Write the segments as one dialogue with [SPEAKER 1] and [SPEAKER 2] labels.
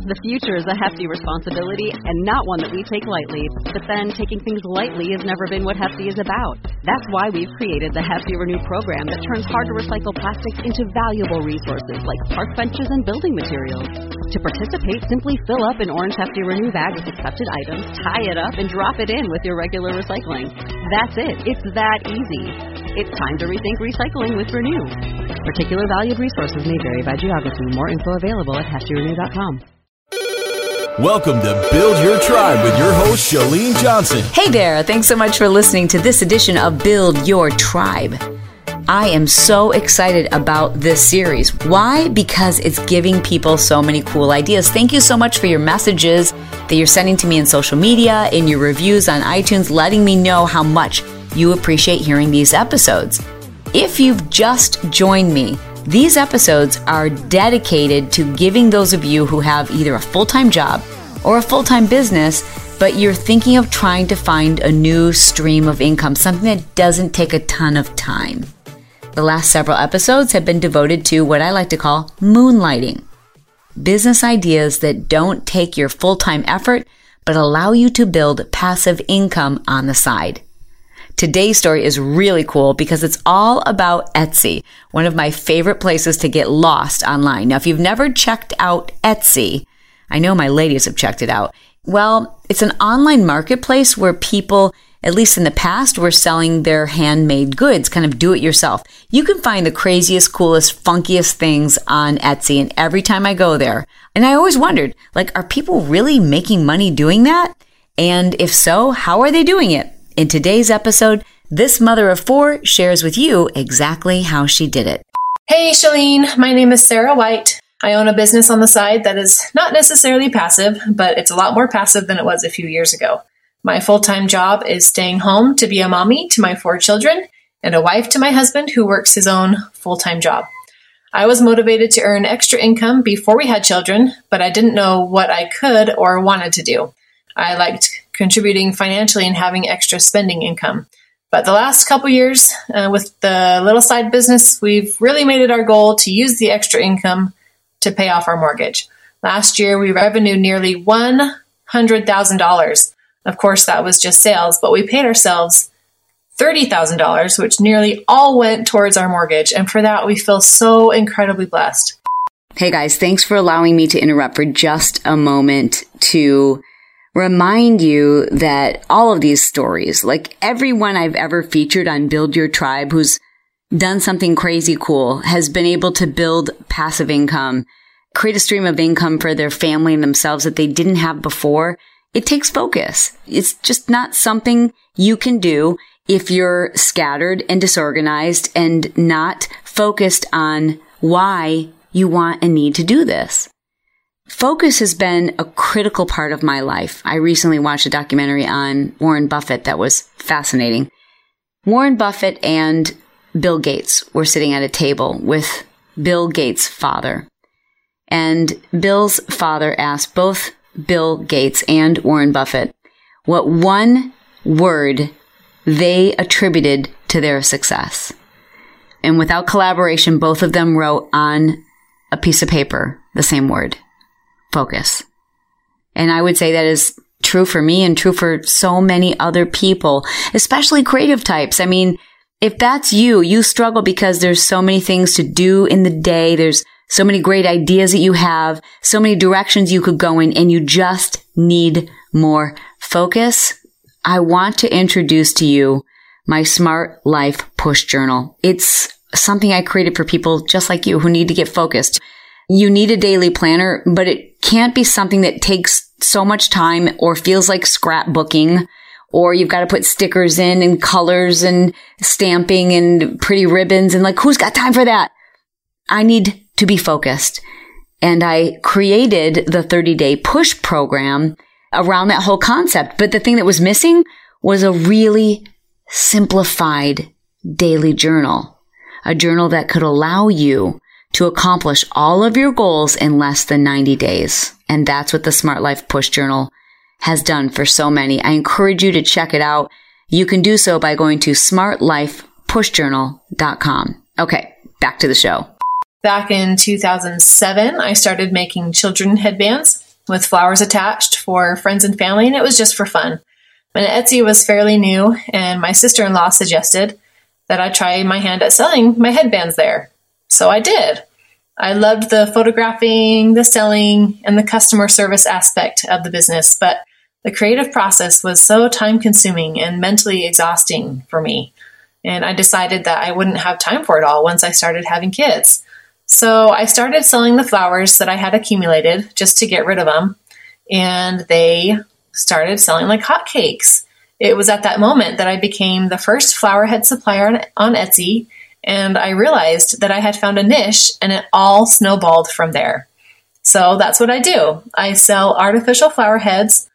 [SPEAKER 1] The future is a hefty responsibility and not one that we take lightly. But then taking things lightly has never been what Hefty is about. That's why we've created the Hefty Renew program that turns hard-to-recycle plastics into valuable resources like park benches and building materials. To participate, simply fill up an orange Hefty Renew bag with accepted items, tie it up, and drop it in with your regular recycling. That's it. It's that easy. It's time to rethink recycling with Renew. Particular valued resources may vary by geography. More info available at heftyrenew.com.
[SPEAKER 2] Welcome to Build Your Tribe with your host, Chalene Johnson.
[SPEAKER 3] Hey there. Thanks so much for listening to this edition of Build Your Tribe. I am so excited about this series. Why? Because it's giving people so many cool ideas. Thank you so much for your messages that you're sending to me in social media, in your reviews on iTunes, letting me know how much you appreciate hearing these episodes. If you've just joined me, these episodes are dedicated to giving those of you who have either a full-time job or a full-time business, but you're thinking of trying to find a new stream of income, something that doesn't take a ton of time. The last several episodes have been devoted to what I like to call moonlighting. Business ideas that don't take your full-time effort, but allow you to build passive income on the side. Today's story is really cool because it's all about Etsy, one of my favorite places to get lost online. Now, if you've never checked out Etsy, I know my ladies have checked it out. Well, it's an online marketplace where people, at least in the past, were selling their handmade goods, kind of do it yourself. You can find the craziest, coolest, funkiest things on Etsy. And every time I go there, and I always wondered, are people really making money doing that? And if so, how are they doing it? In today's episode, this mother of four shares with you exactly how she did it.
[SPEAKER 4] Hey, Chalene. My name is Sarah White. I own a business on the side that is not necessarily passive, but it's a lot more passive than it was a few years ago. My full-time job is staying home to be a mommy to my 4 children and a wife to my husband who works his own full-time job. I was motivated to earn extra income before we had children, but I didn't know what I could or wanted to do. I liked contributing financially and having extra spending income. But the last couple years with the little side business, we've really made it our goal to use the extra income to pay off our mortgage. Last year, we revenued nearly $100,000. Of course, that was just sales, but we paid ourselves $30,000, which nearly all went towards our mortgage. And for that, we feel so incredibly blessed.
[SPEAKER 3] Hey guys, thanks for allowing me to interrupt for just a moment to remind you that all of these stories, like everyone I've ever featured on Build Your Tribe who's done something crazy cool, has been able to build passive income, create a stream of income for their family and themselves that they didn't have before. It takes focus. It's just not something you can do if you're scattered and disorganized and not focused on why you want and need to do this. Focus has been a critical part of my life. I recently watched a documentary on Warren Buffett that was fascinating. Warren Buffett and Bill Gates were sitting at a table with Bill Gates' father. And Bill's father asked both Bill Gates and Warren Buffett what one word they attributed to their success. And without collaboration, both of them wrote on a piece of paper the same word: focus. And I would say that is true for me and true for so many other people, especially creative types. I mean, if that's you, you struggle because there's so many things to do in the day. There's so many great ideas that you have, so many directions you could go in, and you just need more focus. I want to introduce to you my Smart Life Push Journal. It's something I created for people just like you who need to get focused. You need a daily planner, but it can't be something that takes so much time or feels like scrapbooking, or you've got to put stickers in and colors and stamping and pretty ribbons and who's got time for that? I need to be focused. And I created the 30-day push program around that whole concept. But the thing that was missing was a really simplified daily journal, a journal that could allow you to accomplish all of your goals in less than 90 days. And that's what the Smart Life Push Journal has done for so many. I encourage you to check it out. You can do so by going to smartlifepushjournal.com. Okay, back to the show.
[SPEAKER 4] Back in 2007, I started making children headbands. with flowers attached for friends and family, and it was just for fun. And Etsy was fairly new, and my sister-in-law suggested that I try my hand at selling my headbands there. So I did. I loved the photographing, the selling, and the customer service aspect of the business, but the creative process was so time-consuming and mentally exhausting for me. And I decided that I wouldn't have time for it all once I started having kids. So I started selling the flowers that I had accumulated just to get rid of them. And they started selling like hotcakes. It was at that moment that I became the first flower head supplier on Etsy. And I realized that I had found a niche, and it all snowballed from there. So that's what I do. I sell artificial flower heads.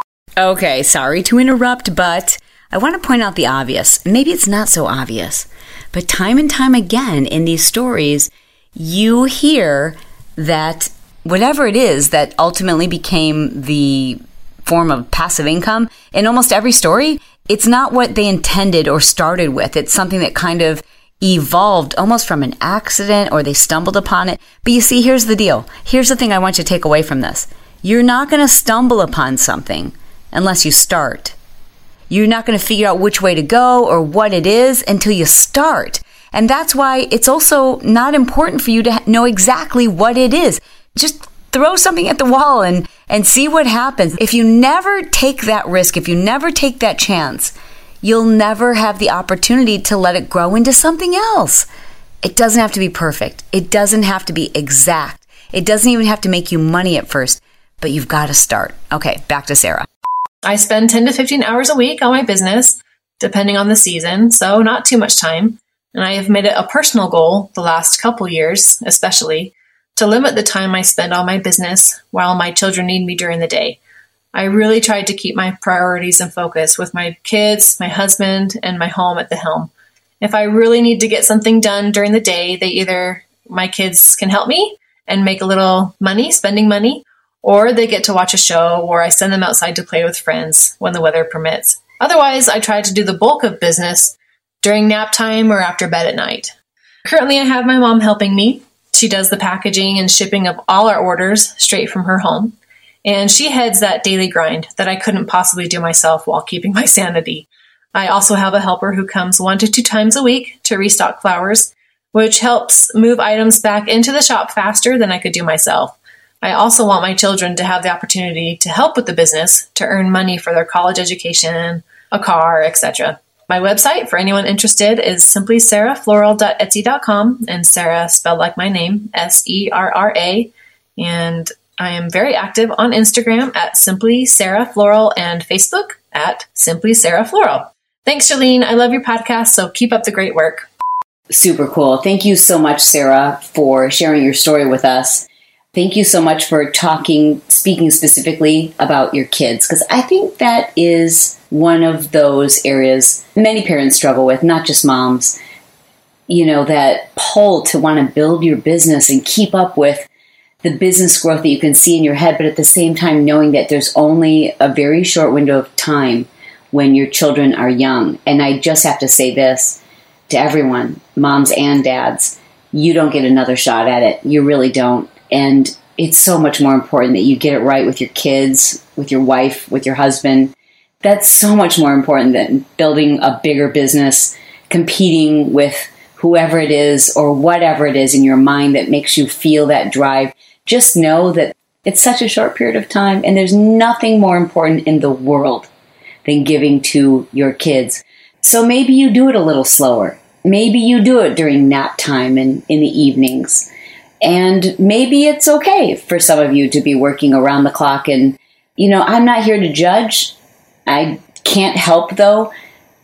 [SPEAKER 3] Okay, sorry to interrupt, but I want to point out the obvious. Maybe it's not so obvious, but time and time again in these stories, you hear that whatever it is that ultimately became the form of passive income, in almost every story, it's not what they intended or started with. It's something that kind of evolved almost from an accident, or they stumbled upon it. But you see, here's the deal. Here's the thing I want you to take away from this. You're not going to stumble upon something unless you start. You're not going to figure out which way to go or what it is until you start. And that's why it's also not important for you to know exactly what it is. Just throw something at the wall and see what happens. If you never take that risk, if you never take that chance, you'll never have the opportunity to let it grow into something else. It doesn't have to be perfect. It doesn't have to be exact. It doesn't even have to make you money at first, but you've got to start. Okay, back to Sarah.
[SPEAKER 4] I spend 10 to 15 hours a week on my business, depending on the season, so not too much time. And I have made it a personal goal the last couple years, especially, to limit the time I spend on my business while my children need me during the day. I really tried to keep my priorities in focus with my kids, my husband, and my home at the helm. If I really need to get something done during the day, my kids can help me and make a little money, spending money, or they get to watch a show, or I send them outside to play with friends when the weather permits. Otherwise, I try to do the bulk of business during nap time or after bed at night. Currently, I have my mom helping me. She does the packaging and shipping of all our orders straight from her home. And she heads that daily grind that I couldn't possibly do myself while keeping my sanity. I also have a helper who comes 1 to 2 times a week to restock flowers, which helps move items back into the shop faster than I could do myself. I also want my children to have the opportunity to help with the business, to earn money for their college education, a car, etc. My website, for anyone interested, is simplysarahfloral.etsy.com, and Sarah spelled like my name, Serra. And I am very active on Instagram at Simply Sarah Floral and Facebook at Simply Sarah Floral. Thanks, Shalene. I love your podcast, so keep up the great work.
[SPEAKER 3] Super cool. Thank you so much, Sarah, for sharing your story with us. Thank you so much for speaking specifically about your kids, because I think that is one of those areas many parents struggle with, not just moms. You know, that pull to want to build your business and keep up with the business growth that you can see in your head, but at the same time knowing that there's only a very short window of time when your children are young. And I just have to say this to everyone, moms and dads, you don't get another shot at it. You really don't. And it's so much more important that you get it right with your kids, with your wife, with your husband. That's so much more important than building a bigger business, competing with whoever it is or whatever it is in your mind that makes you feel that drive. Just know that it's such a short period of time, and there's nothing more important in the world than giving to your kids. So maybe you do it a little slower. Maybe you do it during nap time and in the evenings. And maybe it's okay for some of you to be working around the clock. And, you know, I'm not here to judge. I can't help, though,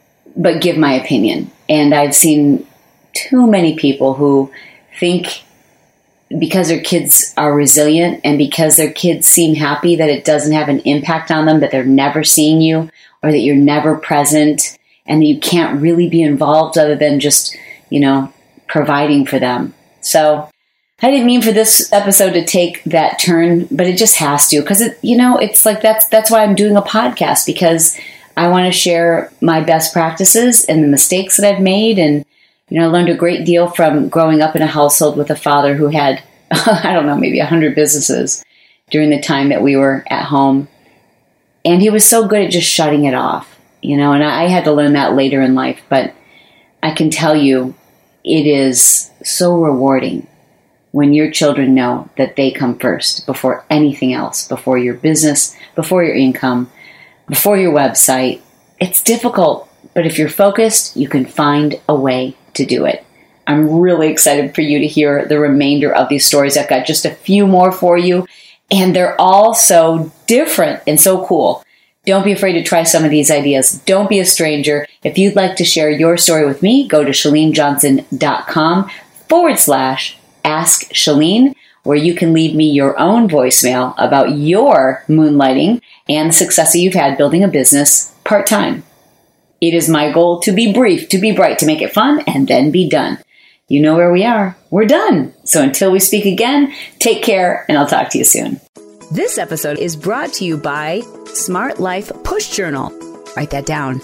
[SPEAKER 3] but give my opinion. And I've seen too many people who think because their kids are resilient and because their kids seem happy that it doesn't have an impact on them, that they're never seeing you or that you're never present and that you can't really be involved other than just, you know, providing for them. So I didn't mean for this episode to take that turn, but it just has to, because it's like that's why I'm doing a podcast, because I want to share my best practices and the mistakes that I've made. And, I learned a great deal from growing up in a household with a father who had, I don't know, maybe 100 businesses. during the time that we were at home. And he was so good at just shutting it off, and I had to learn that later in life. But I can tell you, it is so rewarding when your children know that they come first before anything else, before your business, before your income, before your website. It's difficult, but if you're focused, you can find a way to do it. I'm really excited for you to hear the remainder of these stories. I've got just a few more for you, and they're all so different and so cool. Don't be afraid to try some of these ideas. Don't be a stranger. If you'd like to share your story with me, go to ChaleneJohnson.com/Ask Chalene, where you can leave me your own voicemail about your moonlighting and the success that you've had building a business part-time. It is my goal to be brief, to be bright, to make it fun, and then be done. You know where we are. We're done. So until we speak again, take care, and I'll talk to you soon.
[SPEAKER 5] This episode is brought to you by Smart Life Push Journal. Write that down.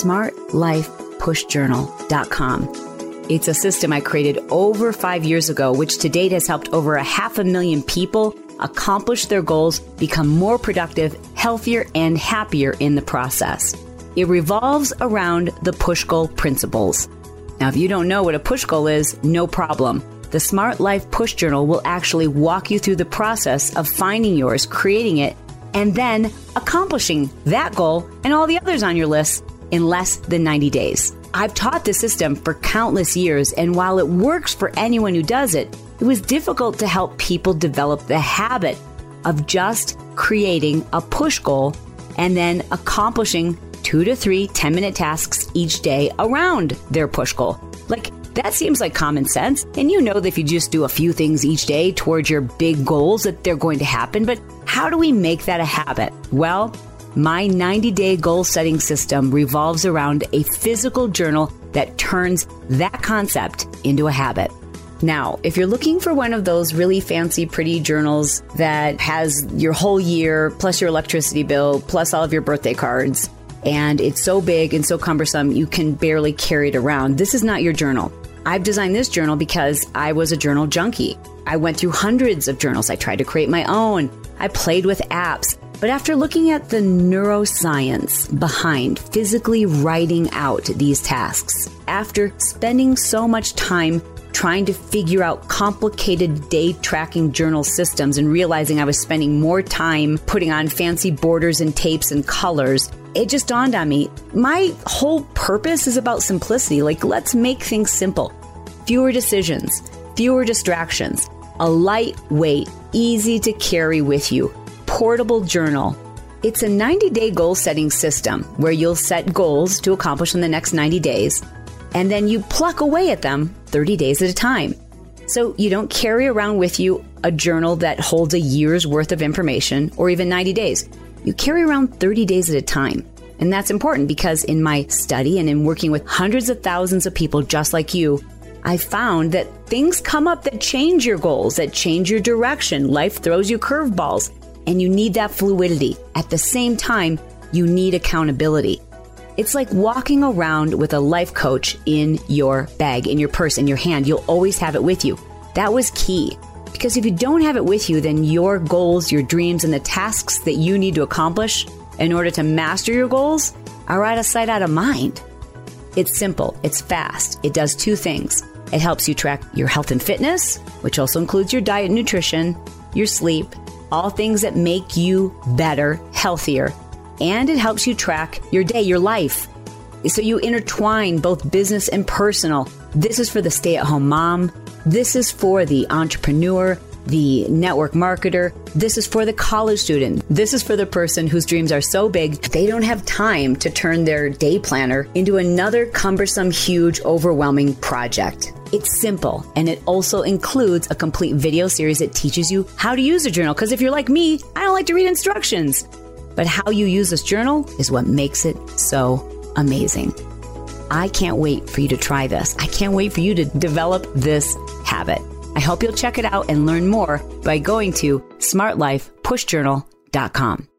[SPEAKER 5] SmartLifePushJournal.com. It's a system I created over 5 years ago, which to date has helped over 500,000 people accomplish their goals, become more productive, healthier, and happier in the process. It revolves around the push goal principles. Now, if you don't know what a push goal is, no problem. The Smart Life Push Journal will actually walk you through the process of finding yours, creating it, and then accomplishing that goal and all the others on your list in less than 90 days. I've taught this system for countless years, and while it works for anyone who does it, it was difficult to help people develop the habit of just creating a push goal and then accomplishing 2 to 3 10-minute tasks each day around their push goal. That seems like common sense, and you know that if you just do a few things each day towards your big goals that they're going to happen, but how do we make that a habit? Well, my 90-day goal setting system revolves around a physical journal that turns that concept into a habit. Now, if you're looking for one of those really fancy, pretty journals that has your whole year, plus your electricity bill, plus all of your birthday cards, and it's so big and so cumbersome you can barely carry it around, this is not your journal. I've designed this journal because I was a journal junkie. I went through hundreds of journals. I tried to create my own. I played with apps. But after looking at the neuroscience behind physically writing out these tasks, after spending so much time trying to figure out complicated day tracking journal systems and realizing I was spending more time putting on fancy borders and tapes and colors, it just dawned on me, my whole purpose is about simplicity. Let's make things simple. Fewer decisions, fewer distractions, a lightweight, easy to carry with you, portable journal. It's a 90-day goal setting system where you'll set goals to accomplish in the next 90 days, and then you pluck away at them 30 days at a time. So you don't carry around with you a journal that holds a year's worth of information or even 90 days. You carry around 30 days at a time. And that's important because in my study and in working with hundreds of thousands of people just like you, I found that things come up that change your goals, that change your direction. Life throws you curveballs, and you need that fluidity. At the same time, you need accountability. It's like walking around with a life coach in your bag, in your purse, in your hand. You'll always have it with you. That was key. Because if you don't have it with you, then your goals, your dreams, and the tasks that you need to accomplish in order to master your goals are out of sight, out of mind. It's simple. It's fast. It does 2 things. It helps you track your health and fitness, which also includes your diet and nutrition, your sleep, all things that make you better, healthier. And it helps you track your day, your life. So you intertwine both business and personal. This is for the stay-at-home mom. This is for the entrepreneur, the network marketer. This is for the college student. This is for the person whose dreams are so big, they don't have time to turn their day planner into another cumbersome, huge, overwhelming project. It's simple, and it also includes a complete video series that teaches you how to use a journal. Because if you're like me, I don't like to read instructions. But how you use this journal is what makes it so amazing. I can't wait for you to try this. I can't wait for you to develop this habit. I hope you'll check it out and learn more by going to smartlifepushjournal.com.